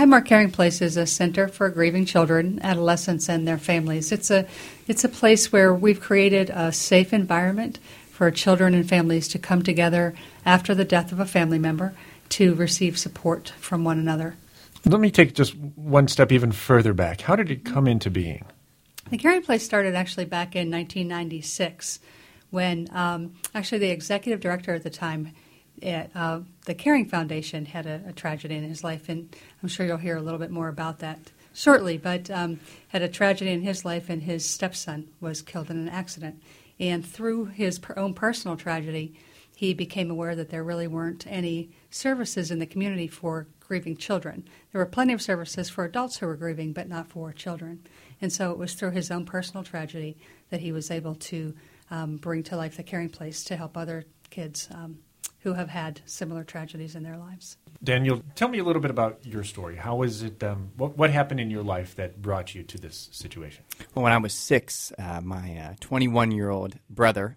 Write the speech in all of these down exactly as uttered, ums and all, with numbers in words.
Highmark Caring Place is a center for grieving children, adolescents, and their families. It's a it's a place where we've created a safe environment for children and families to come together after the death of a family member to receive support from one another. Let me take just one step even further back. How did it come into being? The Caring Place started actually back in nineteen ninety-six when um, actually the executive director at the time at uh, the Caring Foundation had a, a tragedy in his life, and I'm sure you'll hear a little bit more about that shortly, but um, had a tragedy in his life, and his stepson was killed in an accident. And through his per- own personal tragedy, he became aware that there really weren't any services in the community for grieving children. There were plenty of services for adults who were grieving, but not for children. And so it was through his own personal tragedy that he was able to um, bring to life the Caring Place to help other kids um, who have had similar tragedies in their lives. Daniel, tell me a little bit about your story. How was it? Um, what, what happened in your life that brought you to this situation? Well, when I was six, uh, my uh, twenty-one-year-old brother,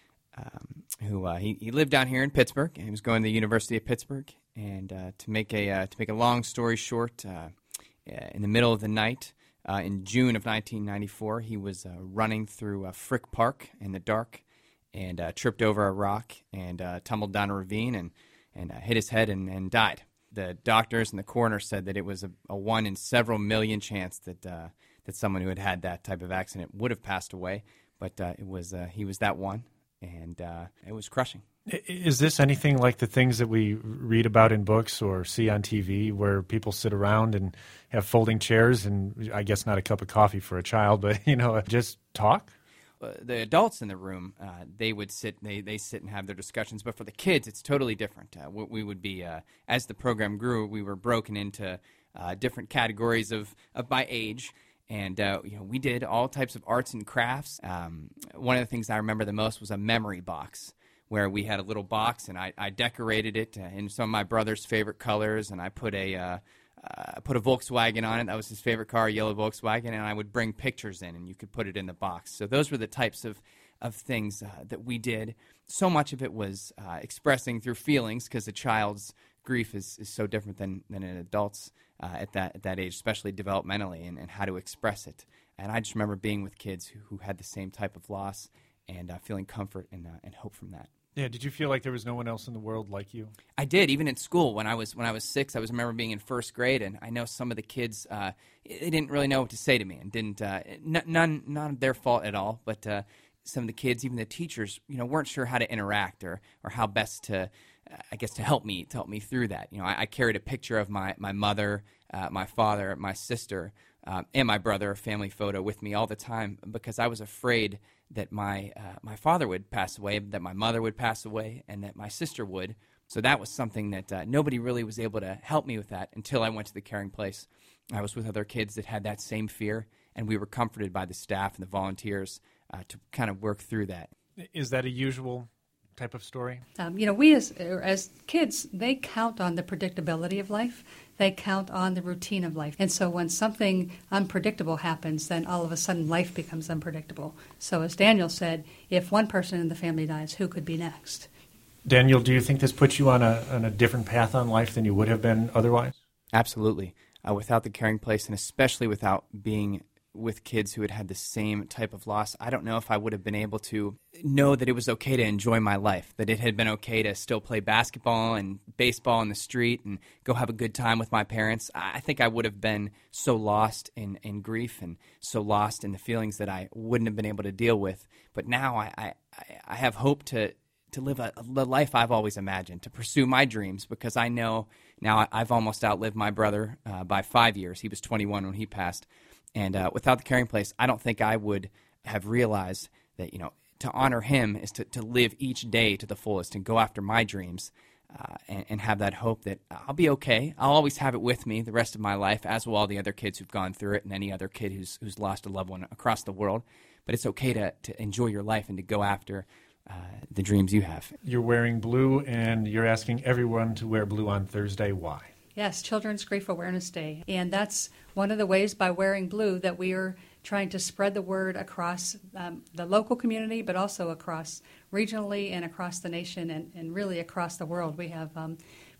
um, who uh, he, he lived down here in Pittsburgh, and he was going to the University of Pittsburgh. And uh, to make a uh, to make a long story short, uh, in the middle of the night, uh, in June of nineteen ninety-four, he was uh, running through uh, Frick Park in the dark, and uh, tripped over a rock and uh, tumbled down a ravine and, and uh, hit his head and, and died. The doctors and the coroner said that it was a, a one in several million chance that uh, that someone who had had that type of accident would have passed away, but uh, it was uh, he was that one, and uh, it was crushing. Is this anything like the things that we read about in books or see on T V where people sit around and have folding chairs and I guess not a cup of coffee for a child, but, you know, just talk? The adults in the room, uh, they would sit, they, they sit and have their discussions. But for the kids, it's totally different. Uh, we, we would be, uh, as the program grew, we were broken into uh, different categories of, of by age. And, uh, you know, we did all types of arts and crafts. Um, one of the things I remember the most was a memory box, where we had a little box, and I, I decorated it in some of my brother's favorite colors, and I put a uh, uh, put a Volkswagen on it. That was his favorite car, a yellow Volkswagen, and I would bring pictures in, and you could put it in the box. So those were the types of, of things uh, that we did. So much of it was uh, expressing through feelings, because a child's grief is, is so different than, than an adult's uh, at that at that age, especially developmentally, and, and how to express it. And I just remember being with kids who, who had the same type of loss and uh, feeling comfort and, uh, and hope from that. Yeah, did you feel like there was no one else in the world like you? I did, even in school. When I was when I was six, I was remember being in first grade, and I know some of the kids, uh, they didn't really know what to say to me, and didn't uh, n- none none of their fault at all. But uh, some of the kids, even the teachers, you know, weren't sure how to interact or or how best to, uh, I guess, to help me to help me through that. You know, I, I carried a picture of my my mother, uh, my father, my sister, uh, and my brother, a family photo, with me all the time because I was afraid that my uh, my father would pass away, that my mother would pass away, and that my sister would. So that was something that uh, nobody really was able to help me with that until I went to the Caring Place. I was with other kids that had that same fear, and we were comforted by the staff and the volunteers uh, to kind of work through that. Is that a usual type of story? Um, you know, we as as kids, they count on the predictability of life. They count on the routine of life. And so when something unpredictable happens, then all of a sudden life becomes unpredictable. So as Daniel said, if one person in the family dies, who could be next? Daniel, do you think this puts you on a on a different path on life than you would have been otherwise? Absolutely. Uh, without the Caring Place, and especially without being with kids who had had the same type of loss, I don't know if I would have been able to know that it was okay to enjoy my life, that it had been okay to still play basketball and baseball in the street and go have a good time with my parents. I think I would have been so lost in, in grief and so lost in the feelings that I wouldn't have been able to deal with. But now I, I, I have hope to to live a, the life I've always imagined, to pursue my dreams, because I know now I've almost outlived my brother uh, by five years. He was twenty-one when he passed. And uh, without the Caring Place, I don't think I would have realized that, you know, to honor him is to, to live each day to the fullest and go after my dreams uh, and, and have that hope that I'll be okay. I'll always have it with me the rest of my life, as will all the other kids who've gone through it and any other kid who's who's lost a loved one across the world. But it's okay to, to enjoy your life and to go after uh, the dreams you have. You're wearing blue, and you're asking everyone to wear blue on Thursday. Why? Yes, Children's Grief Awareness Day. And that's one of the ways by wearing blue that we are trying to spread the word across um, the local community, but also across regionally and across the nation and, and really across the world. We have um,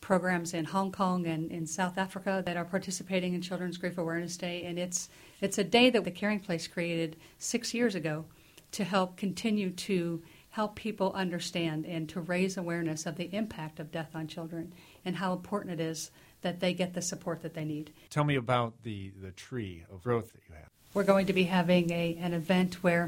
programs in Hong Kong and in South Africa that are participating in Children's Grief Awareness Day, and it's it's a day that the Caring Place created six years ago to help continue to help people understand and to raise awareness of the impact of death on children and how important it is that they get the support that they need. Tell me about the, the tree of growth that you have. We're going to be having a an event where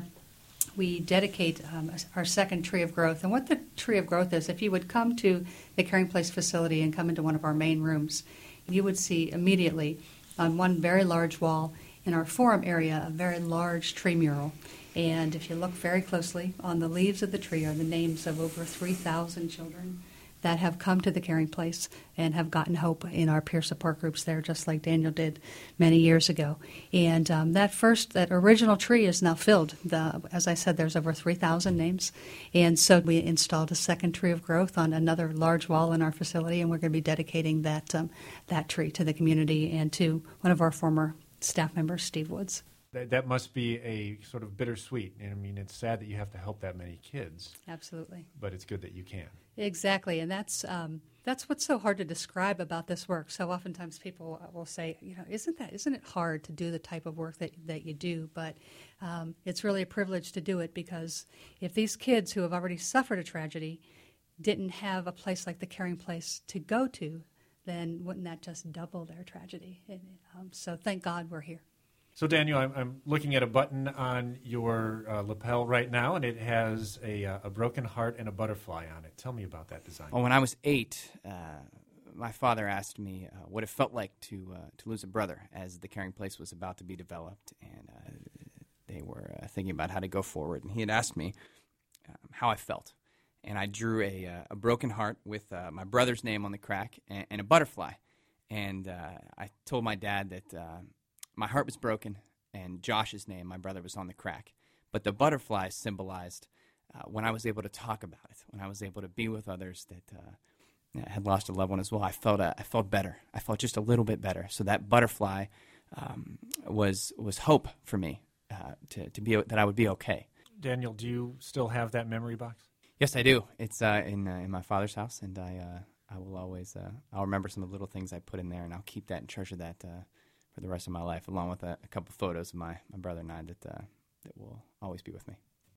we dedicate um, our second Tree of Growth. And what the Tree of Growth is, if you would come to the Caring Place facility and come into one of our main rooms, you would see immediately on one very large wall in our forum area a very large tree mural. And if you look very closely, on the leaves of the tree are the names of over three thousand children that have come to the Caring Place and have gotten hope in our peer support groups there, just like Daniel did many years ago. And um, that first, that original tree is now filled. The, as I said, there's over three thousand names. And so we installed a second Tree of Growth on another large wall in our facility, and we're going to be dedicating that um, that tree to the community and to one of our former staff members, Steve Woods. That, that must be a sort of bittersweet. And I mean, it's sad that you have to help that many kids. Absolutely. But it's good that you can. Exactly, and that's um, that's what's so hard to describe about this work. So oftentimes people will say, you know, isn't that isn't it hard to do the type of work that that you do? But um, it's really a privilege to do it, because if these kids who have already suffered a tragedy didn't have a place like the Caring Place to go to, then wouldn't that just double their tragedy? And, um, so thank God we're here. So, Daniel, I'm, I'm looking at a button on your uh, lapel right now, and it has a, uh, a broken heart and a butterfly on it. Tell me about that design. Well, when I was eight, uh, my father asked me uh, what it felt like to uh, to lose a brother as the Caring Place was about to be developed, and uh, they were uh, thinking about how to go forward. And he had asked me um, how I felt, and I drew a, uh, a broken heart with uh, my brother's name on the crack and, and a butterfly. And uh, I told my dad that uh, my heart was broken, and Josh's name, my brother, was on the crack. But the butterfly symbolized uh, when I was able to talk about it, when I was able to be with others that uh, had lost a loved one as well. I felt uh, I felt better. I felt just a little bit better. So that butterfly um, was was hope for me uh, to to be that I would be okay. Daniel, do you still have that memory box? Yes, I do. It's uh, in uh, in my father's house, and I uh, I will always uh, I'll remember some of the little things I put in there, and I'll keep that and treasure that uh, for the rest of my life, along with a, a couple photos of my, my brother and I that uh, that will always be with me.